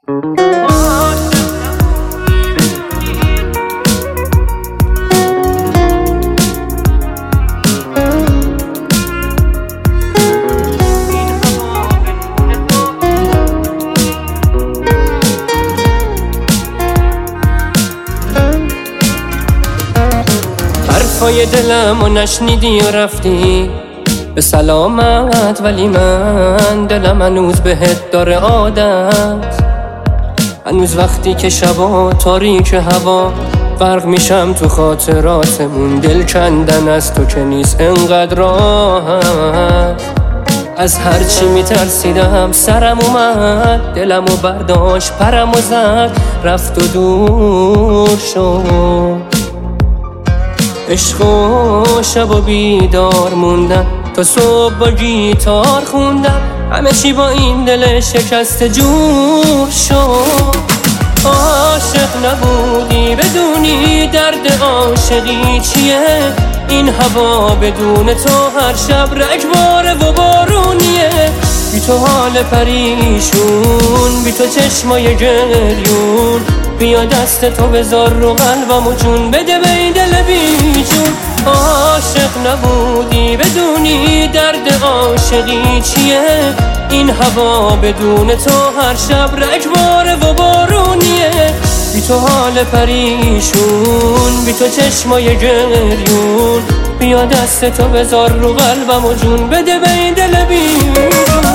حرفای دلم و نشنیدی و رفتی به سلامت، ولی من دلم هنوز بهت داره عادت. هنوز وقتی که شبا تاریک هوا غرق میشم تو خاطراتمون، دل کندن از تو که نیست انقدر راحت. از هرچی میترسیدم سرم اومد، دلمو برداشت پرمو زد، رفت و دور شد. عشق و شب و بیدار موندن، تا صبح با گیتار خوندن، همه چی با این دل شکسته جور شد. عاشق نبودی بدونی درد عاشقی چیه، این هوا بدون تو هر شب رگباره و بارونیه. بی تو حال پریشون، بی تو چشمای گریون، بیا دست تو بذار رو قلبم و جون بده به این دل بیجون. عاشق نبودی بدونی درد عاشقی چیه، این هوا بدون تو هر شب رگباره و بارونیه. بی تو حال پریشون، بی تو چشمای گریون، بیا دست تو بذار رو قلبم و جون بده به این دل بیجون.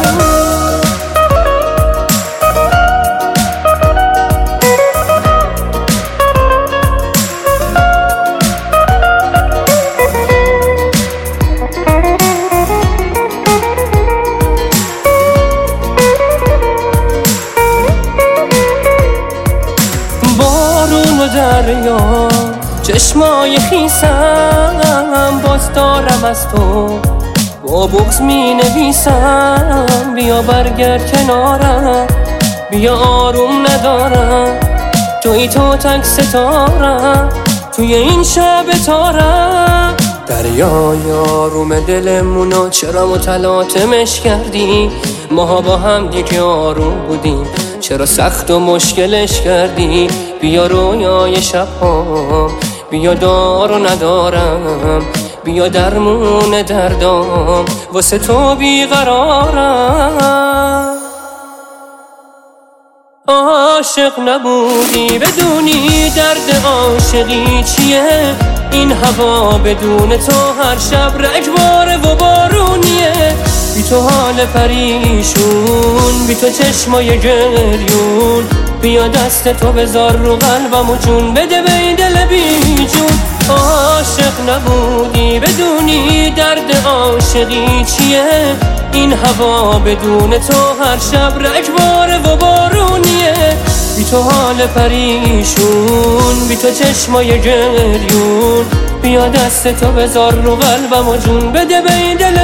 دریا چشمای خیسم، باز دارم از تو با بغض می نویسم. بیا برگرد کنارم، بیا آروم ندارم، توی تو تک ستارم توی این شب تارم. دریای آروم دلمونو چرا متلاطمش کردی؟ ماها با هم دیگه آروم بودیم، چرا سخت و مشکلش کردی؟ بیا رویای شب‌ها، بیا دار و ندارم، بیا درمون دردام، واسه تو بیقرارم. عاشق نبودی بدونی درد عاشقی چیه، این هوا بدون تو هر شب رگباره و بارونیه. بی تو حال پریشون، بی تو چشمای گریون، بیا دست تو بذار رو قلبم و جون بده به این دل بیجون. عاشق نبودی بدونی درد عاشقی چیه، این هوا بدون تو هر شب رگباره و بارونیه. بی تو حال پریشون، بی تو چشمای گریون، بیا دست تو بذار رو قلبم و جون بده به این دل